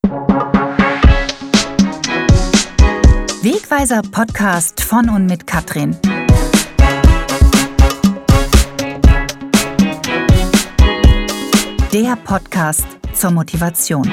Wegweiser Podcast von und mit Katrin. Der Podcast zur Motivation.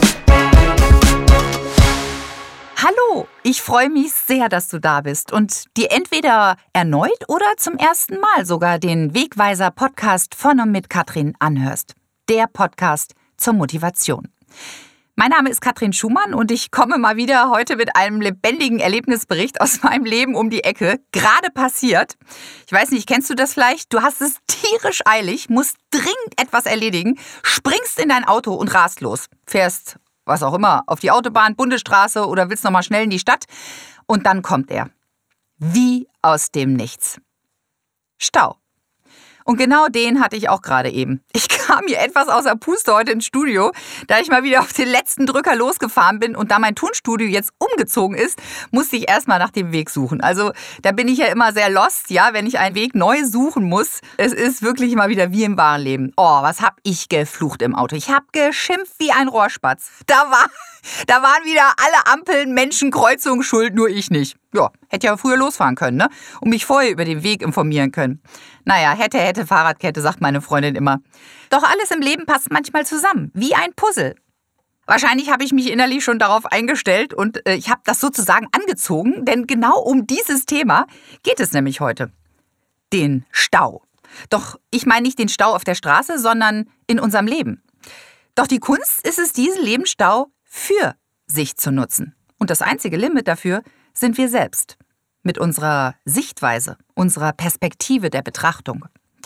Hallo, ich freue mich sehr, dass du da bist und dir entweder erneut oder zum ersten Mal sogar den Wegweiser Podcast von und mit Katrin anhörst. Der Podcast zur Motivation. Mein Name ist Katrin Schumann und ich komme mal wieder heute mit einem lebendigen Erlebnisbericht aus meinem Leben um die Ecke. Gerade passiert. Ich weiß nicht, kennst du das vielleicht? Du hast es tierisch eilig, musst dringend etwas erledigen, springst in dein Auto und rast los. Fährst, was auch immer, auf die Autobahn, Bundesstraße oder willst nochmal schnell in die Stadt. Und dann kommt er. Wie aus dem Nichts. Stau. Und genau den hatte ich auch gerade eben. Ich kam hier etwas außer Puste heute ins Studio, da ich mal wieder auf den letzten Drücker losgefahren bin und da mein Tonstudio jetzt umgezogen ist, musste ich erstmal nach dem Weg suchen. Also da bin ich ja immer sehr lost, ja, wenn ich einen Weg neu suchen muss. Es ist wirklich mal wieder wie im wahren Leben. Oh, was hab ich geflucht im Auto. Ich hab geschimpft wie ein Rohrspatz. Da waren wieder alle Ampeln, Menschen, Kreuzungen schuld, nur ich nicht. Ja, hätte ja früher losfahren können, ne? Und mich vorher über den Weg informieren können. Naja, hätte, Fahrradkette, sagt meine Freundin immer. Doch alles im Leben passt manchmal zusammen, wie ein Puzzle. Wahrscheinlich habe ich mich innerlich schon darauf eingestellt und ich habe das sozusagen angezogen, denn genau um dieses Thema geht es nämlich heute. Den Stau. Doch ich meine nicht den Stau auf der Straße, sondern in unserem Leben. Doch die Kunst ist es, diesen Lebensstau für sich zu nutzen. Und das einzige Limit dafür sind wir selbst. Mit unserer Sichtweise, unserer Perspektive der Betrachtung.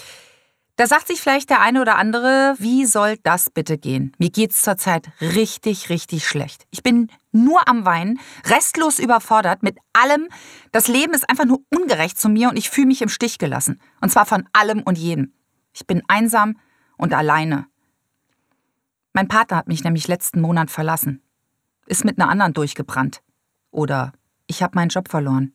Da sagt sich vielleicht der eine oder andere, wie soll das bitte gehen? Mir geht's zurzeit richtig, richtig schlecht. Ich bin nur am Weinen, restlos überfordert mit allem. Das Leben ist einfach nur ungerecht zu mir und ich fühle mich im Stich gelassen. Und zwar von allem und jedem. Ich bin einsam und alleine. Mein Partner hat mich nämlich letzten Monat verlassen. Ist mit einer anderen durchgebrannt. Oder ich habe meinen Job verloren.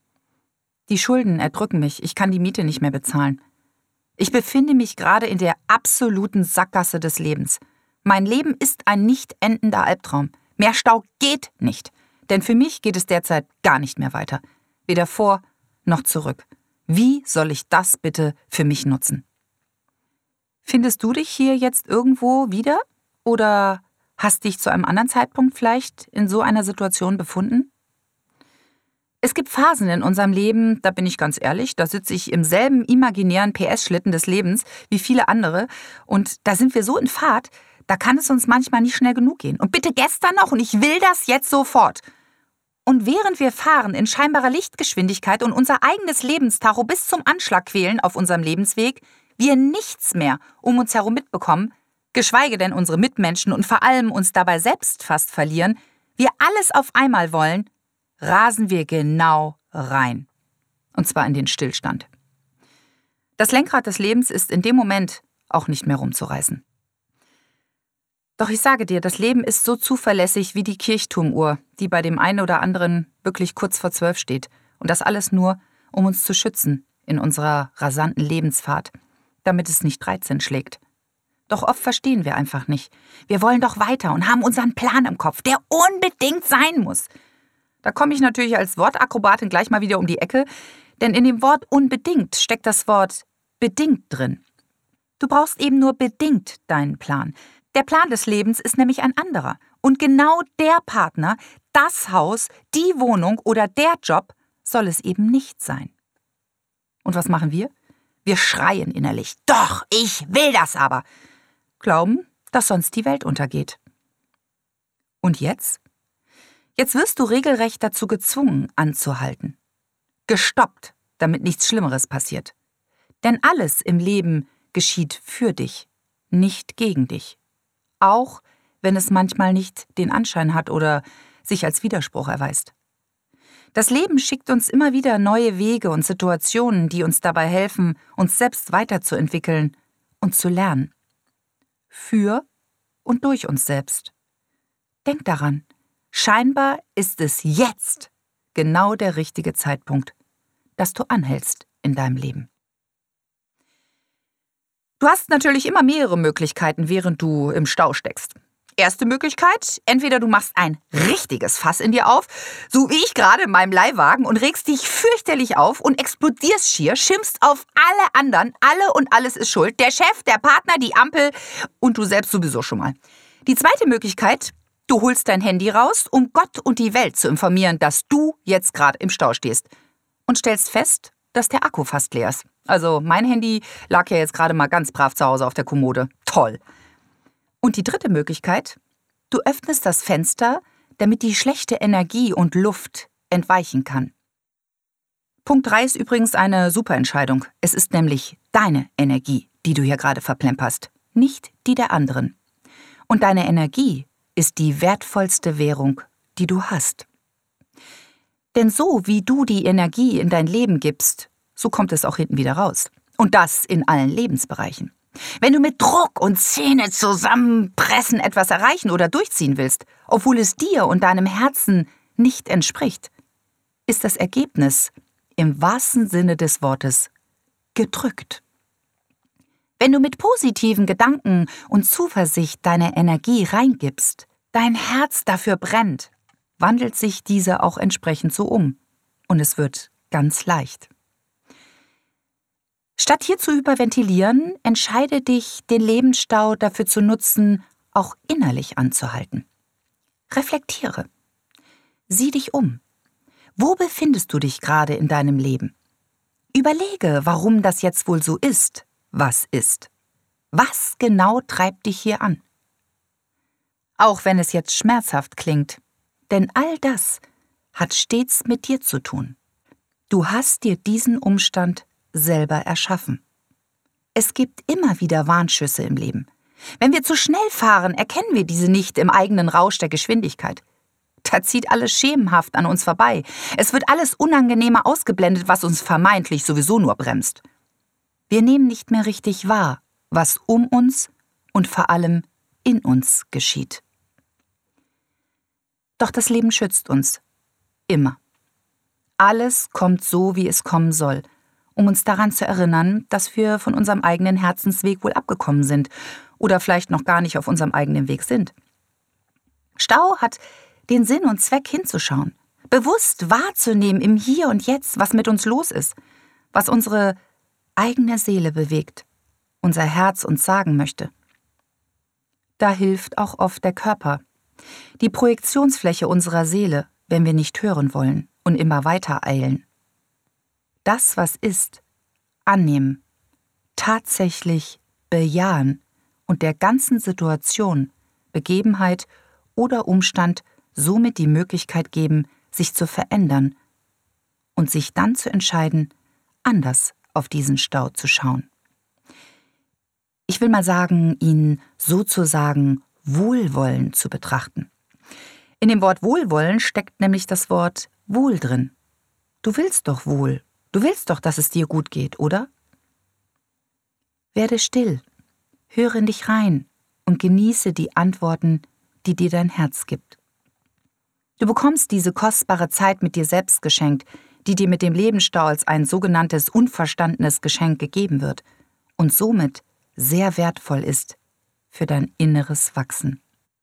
Die Schulden erdrücken mich. Ich kann die Miete nicht mehr bezahlen. Ich befinde mich gerade in der absoluten Sackgasse des Lebens. Mein Leben ist ein nicht endender Albtraum. Mehr Stau geht nicht. Denn für mich geht es derzeit gar nicht mehr weiter. Weder vor noch zurück. Wie soll ich das bitte für mich nutzen? Findest du dich hier jetzt irgendwo wieder? Oder hast dich zu einem anderen Zeitpunkt vielleicht in so einer Situation befunden? Es gibt Phasen in unserem Leben, da bin ich ganz ehrlich, da sitze ich im selben imaginären PS-Schlitten des Lebens wie viele andere und da sind wir so in Fahrt, da kann es uns manchmal nicht schnell genug gehen. Und bitte gestern noch und ich will das jetzt sofort. Und während wir fahren in scheinbarer Lichtgeschwindigkeit und unser eigenes Lebenstacho bis zum Anschlag quälen auf unserem Lebensweg, wir nichts mehr um uns herum mitbekommen, geschweige denn unsere Mitmenschen und vor allem uns dabei selbst fast verlieren, wir alles auf einmal wollen, rasen wir genau rein. Und zwar in den Stillstand. Das Lenkrad des Lebens ist in dem Moment auch nicht mehr rumzureißen. Doch ich sage dir, das Leben ist so zuverlässig wie die Kirchturmuhr, die bei dem einen oder anderen wirklich kurz vor 12 steht. Und das alles nur, um uns zu schützen in unserer rasanten Lebensfahrt, damit es nicht 13 schlägt. Doch oft verstehen wir einfach nicht. Wir wollen doch weiter und haben unseren Plan im Kopf, der unbedingt sein muss. Da komme ich natürlich als Wortakrobatin gleich mal wieder um die Ecke, denn in dem Wort unbedingt steckt das Wort bedingt drin. Du brauchst eben nur bedingt deinen Plan. Der Plan des Lebens ist nämlich ein anderer. Und genau der Partner, das Haus, die Wohnung oder der Job soll es eben nicht sein. Und was machen wir? Wir schreien innerlich. Doch, ich will das aber. Glauben, dass sonst die Welt untergeht. Und jetzt? Jetzt wirst du regelrecht dazu gezwungen, anzuhalten. Gestoppt, damit nichts Schlimmeres passiert. Denn alles im Leben geschieht für dich, nicht gegen dich. Auch wenn es manchmal nicht den Anschein hat oder sich als Widerspruch erweist. Das Leben schickt uns immer wieder neue Wege und Situationen, die uns dabei helfen, uns selbst weiterzuentwickeln und zu lernen. Für und durch uns selbst. Denk daran. Scheinbar ist es jetzt genau der richtige Zeitpunkt, dass du anhältst in deinem Leben. Du hast natürlich immer mehrere Möglichkeiten, während du im Stau steckst. Erste Möglichkeit, entweder du machst ein richtiges Fass in dir auf, so wie ich gerade in meinem Leihwagen, und regst dich fürchterlich auf und explodierst schier, schimpfst auf alle anderen, alle und alles ist schuld, der Chef, der Partner, die Ampel und du selbst sowieso schon mal. Die zweite Möglichkeit, du holst dein Handy raus, um Gott und die Welt zu informieren, dass du jetzt gerade im Stau stehst und stellst fest, dass der Akku fast leer ist. Also mein Handy lag ja jetzt gerade mal ganz brav zu Hause auf der Kommode. Toll. Und die dritte Möglichkeit, du öffnest das Fenster, damit die schlechte Energie und Luft entweichen kann. Punkt 3 ist übrigens eine super Entscheidung. Es ist nämlich deine Energie, die du hier gerade verplemperst, nicht die der anderen. Und deine Energie ist die wertvollste Währung, die du hast. Denn so wie du die Energie in dein Leben gibst, so kommt es auch hinten wieder raus. Und das in allen Lebensbereichen. Wenn du mit Druck und Zähne zusammenpressen etwas erreichen oder durchziehen willst, obwohl es dir und deinem Herzen nicht entspricht, ist das Ergebnis im wahrsten Sinne des Wortes gedrückt. Wenn du mit positiven Gedanken und Zuversicht deine Energie reingibst, dein Herz dafür brennt, wandelt sich diese auch entsprechend so um und es wird ganz leicht. Statt hier zu hyperventilieren, entscheide dich, den Lebensstau dafür zu nutzen, auch innerlich anzuhalten. Reflektiere. Sieh dich um. Wo befindest du dich gerade in deinem Leben? Überlege, warum das jetzt wohl so ist, was ist. Was genau treibt dich hier an? Auch wenn es jetzt schmerzhaft klingt, denn all das hat stets mit dir zu tun. Du hast dir diesen Umstand selber erschaffen. Es gibt immer wieder Warnschüsse im Leben. Wenn wir zu schnell fahren, erkennen wir diese nicht im eigenen Rausch der Geschwindigkeit. Da zieht alles schemenhaft an uns vorbei. Es wird alles Unangenehme ausgeblendet, was uns vermeintlich sowieso nur bremst. Wir nehmen nicht mehr richtig wahr, was um uns und vor allem in uns geschieht. Doch das Leben schützt uns. Immer. Alles kommt so, wie es kommen soll, um uns daran zu erinnern, dass wir von unserem eigenen Herzensweg wohl abgekommen sind oder vielleicht noch gar nicht auf unserem eigenen Weg sind. Stau hat den Sinn und Zweck hinzuschauen, bewusst wahrzunehmen im Hier und Jetzt, was mit uns los ist, was unsere eigene Seele bewegt, unser Herz uns sagen möchte. Da hilft auch oft der Körper, die Projektionsfläche unserer Seele, wenn wir nicht hören wollen und immer weiter eilen. Das, was ist, annehmen, tatsächlich bejahen und der ganzen Situation, Begebenheit oder Umstand somit die Möglichkeit geben, sich zu verändern und sich dann zu entscheiden, anders auf diesen Stau zu schauen. Ich will mal sagen, ihn sozusagen wohlwollend zu betrachten. In dem Wort Wohlwollen steckt nämlich das Wort Wohl drin. Du willst doch wohl. Du willst doch, dass es dir gut geht, oder? Werde still, höre in dich rein und genieße die Antworten, die dir dein Herz gibt. Du bekommst diese kostbare Zeit mit dir selbst geschenkt, die dir mit dem Lebensstau als ein sogenanntes unverstandenes Geschenk gegeben wird und somit sehr wertvoll ist für dein inneres Wachsen.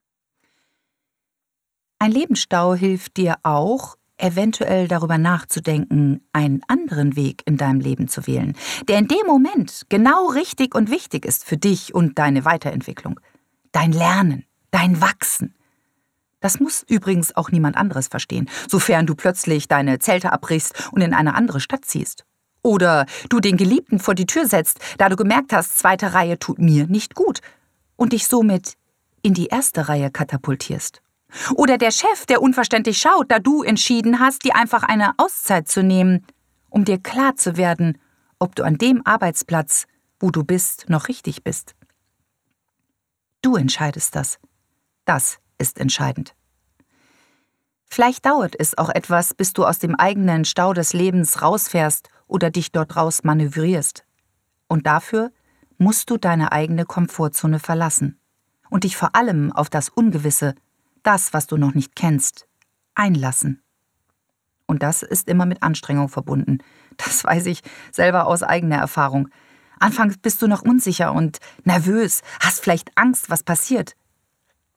Ein Lebensstau hilft dir auch, eventuell darüber nachzudenken, einen anderen Weg in deinem Leben zu wählen, der in dem Moment genau richtig und wichtig ist für dich und deine Weiterentwicklung, dein Lernen, dein Wachsen. Das muss übrigens auch niemand anderes verstehen, sofern du plötzlich deine Zelte abbrichst und in eine andere Stadt ziehst. Oder du den Geliebten vor die Tür setzt, da du gemerkt hast, zweite Reihe tut mir nicht gut und dich somit in die erste Reihe katapultierst. Oder der Chef, der unverständlich schaut, da du entschieden hast, dir einfach eine Auszeit zu nehmen, um dir klar zu werden, ob du an dem Arbeitsplatz, wo du bist, noch richtig bist. Du entscheidest das. Das ist entscheidend. Vielleicht dauert es auch etwas, bis du aus dem eigenen Stau des Lebens rausfährst oder dich dort raus manövrierst. Und dafür musst du deine eigene Komfortzone verlassen und dich vor allem auf das Ungewisse, das, was du noch nicht kennst, einlassen. Und das ist immer mit Anstrengung verbunden. Das weiß ich selber aus eigener Erfahrung. Anfangs bist du noch unsicher und nervös, hast vielleicht Angst, was passiert.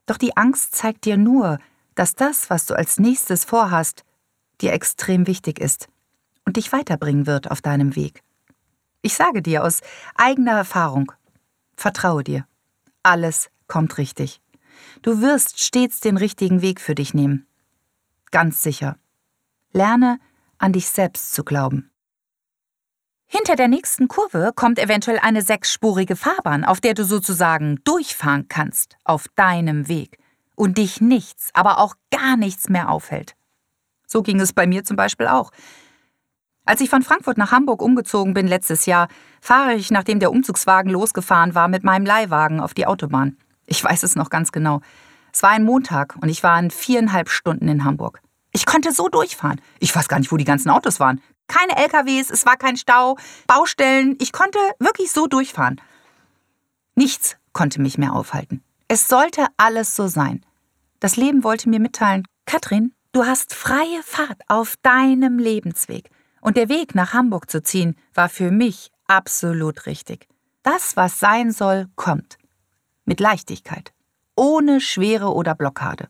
Doch die Angst zeigt dir nur, dass das, was du als nächstes vorhast, dir extrem wichtig ist und dich weiterbringen wird auf deinem Weg. Ich sage dir aus eigener Erfahrung, vertraue dir. Alles kommt richtig. Du wirst stets den richtigen Weg für dich nehmen. Ganz sicher. Lerne, an dich selbst zu glauben. Hinter der nächsten Kurve kommt eventuell eine 6-spurige Fahrbahn, auf der du sozusagen durchfahren kannst, auf deinem Weg, und dich nichts, aber auch gar nichts mehr aufhält. So ging es bei mir zum Beispiel auch. Als ich von Frankfurt nach Hamburg umgezogen bin letztes Jahr, fahre ich, nachdem der Umzugswagen losgefahren war, mit meinem Leihwagen auf die Autobahn. Ich weiß es noch ganz genau. Es war ein Montag und ich war in 4,5 Stunden in Hamburg. Ich konnte so durchfahren. Ich weiß gar nicht, wo die ganzen Autos waren. Keine LKWs, es war kein Stau, Baustellen. Ich konnte wirklich so durchfahren. Nichts konnte mich mehr aufhalten. Es sollte alles so sein. Das Leben wollte mir mitteilen, Katrin, du hast freie Fahrt auf deinem Lebensweg. Und der Weg nach Hamburg zu ziehen, war für mich absolut richtig. Das, was sein soll, kommt. Mit Leichtigkeit. Ohne Schwere oder Blockade.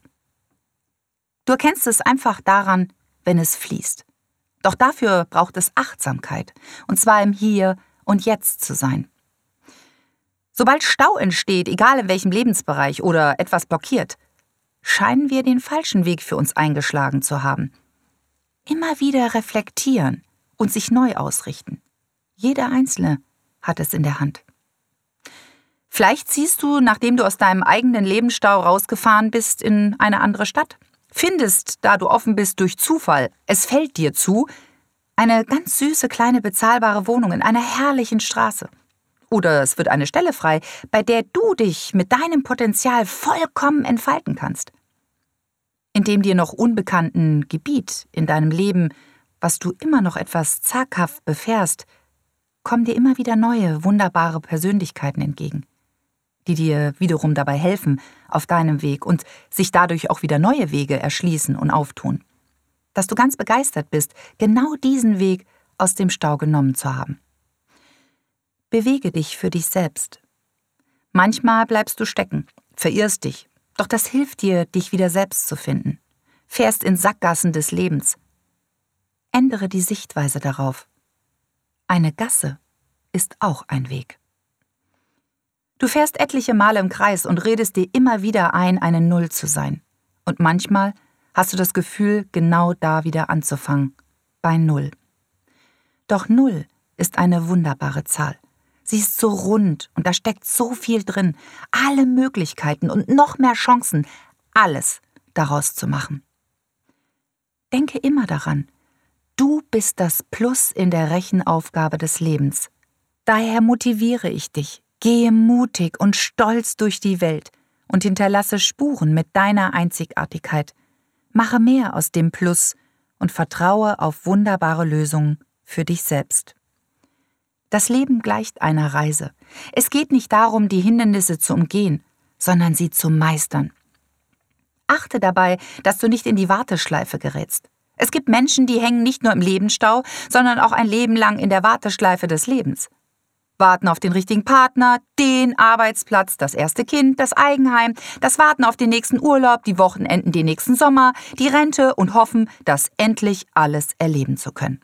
Du erkennst es einfach daran, wenn es fließt. Doch dafür braucht es Achtsamkeit. Und zwar im Hier und Jetzt zu sein. Sobald Stau entsteht, egal in welchem Lebensbereich oder etwas blockiert, scheinen wir den falschen Weg für uns eingeschlagen zu haben. Immer wieder reflektieren und sich neu ausrichten. Jeder Einzelne hat es in der Hand. Vielleicht ziehst du, nachdem du aus deinem eigenen Lebensstau rausgefahren bist, in eine andere Stadt. Findest, da du offen bist durch Zufall, es fällt dir zu, eine ganz süße kleine bezahlbare Wohnung in einer herrlichen Straße. Oder es wird eine Stelle frei, bei der du dich mit deinem Potenzial vollkommen entfalten kannst. In dem dir noch unbekannten Gebiet in deinem Leben, was du immer noch etwas zaghaft befährst, kommen dir immer wieder neue, wunderbare Persönlichkeiten entgegen, die dir wiederum dabei helfen auf deinem Weg und sich dadurch auch wieder neue Wege erschließen und auftun. Dass du ganz begeistert bist, genau diesen Weg aus dem Stau genommen zu haben. Bewege dich für dich selbst. Manchmal bleibst du stecken, verirrst dich, doch das hilft dir, dich wieder selbst zu finden. Fährst in Sackgassen des Lebens. Ändere die Sichtweise darauf. Eine Gasse ist auch ein Weg. Du fährst etliche Male im Kreis und redest dir immer wieder ein, eine Null zu sein. Und manchmal hast du das Gefühl, genau da wieder anzufangen, bei Null. Doch Null ist eine wunderbare Zahl. Sie ist so rund und da steckt so viel drin, alle Möglichkeiten und noch mehr Chancen, alles daraus zu machen. Denke immer daran, du bist das Plus in der Rechenaufgabe des Lebens. Daher motiviere ich dich, gehe mutig und stolz durch die Welt und hinterlasse Spuren mit deiner Einzigartigkeit. Mache mehr aus dem Plus und vertraue auf wunderbare Lösungen für dich selbst. Das Leben gleicht einer Reise. Es geht nicht darum, die Hindernisse zu umgehen, sondern sie zu meistern. Achte dabei, dass du nicht in die Warteschleife gerätst. Es gibt Menschen, die hängen nicht nur im Lebensstau, sondern auch ein Leben lang in der Warteschleife des Lebens. Warten auf den richtigen Partner, den Arbeitsplatz, das erste Kind, das Eigenheim, das Warten auf den nächsten Urlaub, die Wochenenden, den nächsten Sommer, die Rente und hoffen, das endlich alles erleben zu können.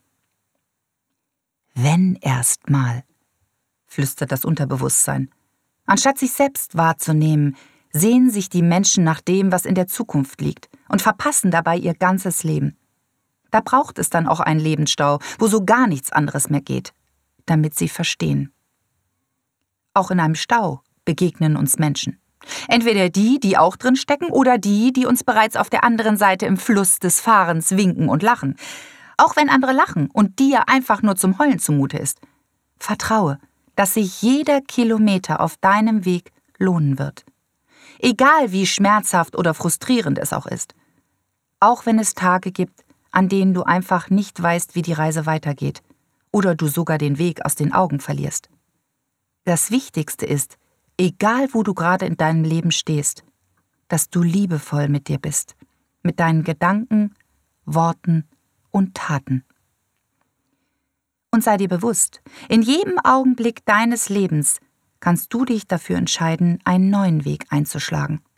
Wenn erst mal, flüstert das Unterbewusstsein. Anstatt sich selbst wahrzunehmen, sehnen sich die Menschen nach dem, was in der Zukunft liegt und verpassen dabei ihr ganzes Leben. Da braucht es dann auch einen Lebensstau, wo so gar nichts anderes mehr geht, damit sie verstehen. Auch in einem Stau begegnen uns Menschen. Entweder die, die auch drin stecken, oder die, die uns bereits auf der anderen Seite im Fluss des Fahrens winken und lachen. Auch wenn andere lachen und dir einfach nur zum Heulen zumute ist. Vertraue, dass sich jeder Kilometer auf deinem Weg lohnen wird. Egal wie schmerzhaft oder frustrierend es auch ist. Auch wenn es Tage gibt, an denen du einfach nicht weißt, wie die Reise weitergeht. Oder du sogar den Weg aus den Augen verlierst. Das Wichtigste ist, egal wo du gerade in deinem Leben stehst, dass du liebevoll mit dir bist, mit deinen Gedanken, Worten und Taten. Und sei dir bewusst, in jedem Augenblick deines Lebens kannst du dich dafür entscheiden, einen neuen Weg einzuschlagen.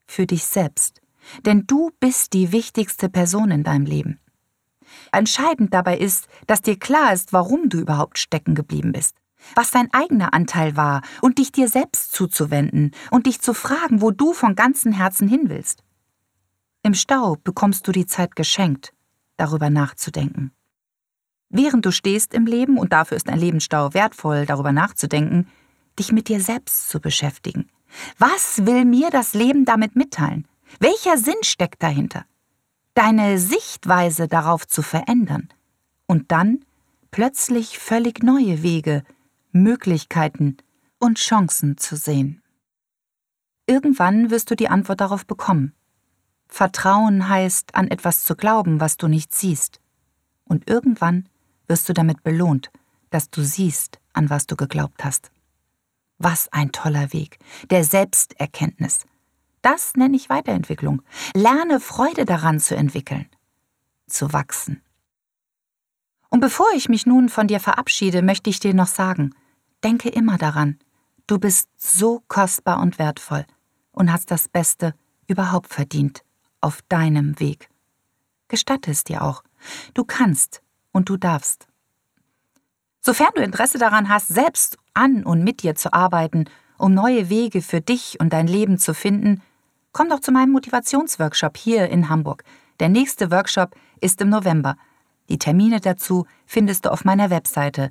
für dich selbst. Denn du bist die wichtigste Person in deinem Leben. Entscheidend dabei ist, dass dir klar ist, warum du überhaupt stecken geblieben bist, was dein eigener Anteil war und dich dir selbst zuzuwenden und dich zu fragen, wo du von ganzem Herzen hin willst. Im Stau bekommst du die Zeit geschenkt, darüber nachzudenken. Während du stehst im Leben, und dafür ist ein Lebensstau wertvoll, darüber nachzudenken, dich mit dir selbst zu beschäftigen. Was will mir das Leben damit mitteilen? Welcher Sinn steckt dahinter? Deine Sichtweise darauf zu verändern und dann plötzlich völlig neue Wege, Möglichkeiten und Chancen zu sehen. Irgendwann wirst du die Antwort darauf bekommen. Vertrauen heißt, an etwas zu glauben, was du nicht siehst. Und irgendwann wirst du damit belohnt, dass du siehst, an was du geglaubt hast. Was ein toller Weg, der Selbsterkenntnis. Das nenne ich Weiterentwicklung. Lerne Freude daran zu entwickeln, zu wachsen. Und bevor ich mich nun von dir verabschiede, möchte ich dir noch sagen, denke immer daran, du bist so kostbar und wertvoll und hast das Beste überhaupt verdient auf deinem Weg. Gestatte es dir auch. Du kannst und du darfst. Sofern du Interesse daran hast, selbst an und mit dir zu arbeiten, um neue Wege für dich und dein Leben zu finden, komm doch zu meinem Motivationsworkshop hier in Hamburg. Der nächste Workshop ist im November. Die Termine dazu findest du auf meiner Webseite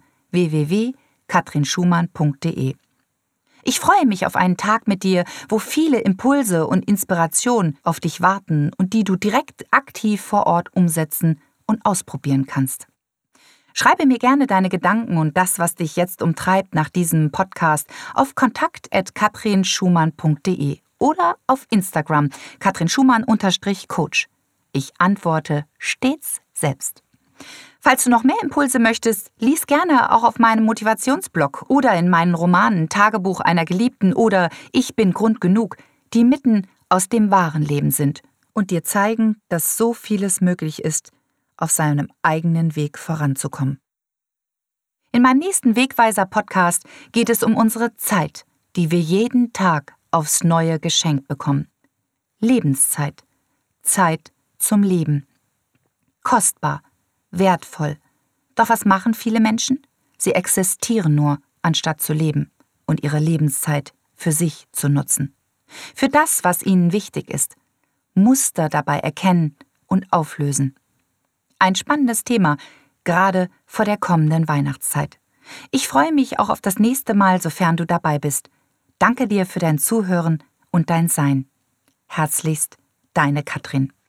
www.katrinschumann.de. Ich freue mich auf einen Tag mit dir, wo viele Impulse und Inspirationen auf dich warten und die du direkt aktiv vor Ort umsetzen und ausprobieren kannst. Schreibe mir gerne deine Gedanken und das, was dich jetzt umtreibt nach diesem Podcast auf kontakt@katrinschumann.de oder auf Instagram katrinschumann_coach. Ich antworte stets selbst. Falls du noch mehr Impulse möchtest, lies gerne auch auf meinem Motivationsblog oder in meinen Romanen Tagebuch einer Geliebten oder Ich bin Grund genug, die mitten aus dem wahren Leben sind und dir zeigen, dass so vieles möglich ist, auf seinem eigenen Weg voranzukommen. In meinem nächsten Wegweiser-Podcast geht es um unsere Zeit, die wir jeden Tag aufs Neue geschenkt bekommen. Lebenszeit. Zeit zum Leben. Kostbar. Wertvoll. Doch was machen viele Menschen? Sie existieren nur, anstatt zu leben und ihre Lebenszeit für sich zu nutzen. Für das, was ihnen wichtig ist. Muster dabei erkennen und auflösen. Ein spannendes Thema, gerade vor der kommenden Weihnachtszeit. Ich freue mich auch auf das nächste Mal, sofern du dabei bist. Danke dir für dein Zuhören und dein Sein. Herzlichst, deine Katrin.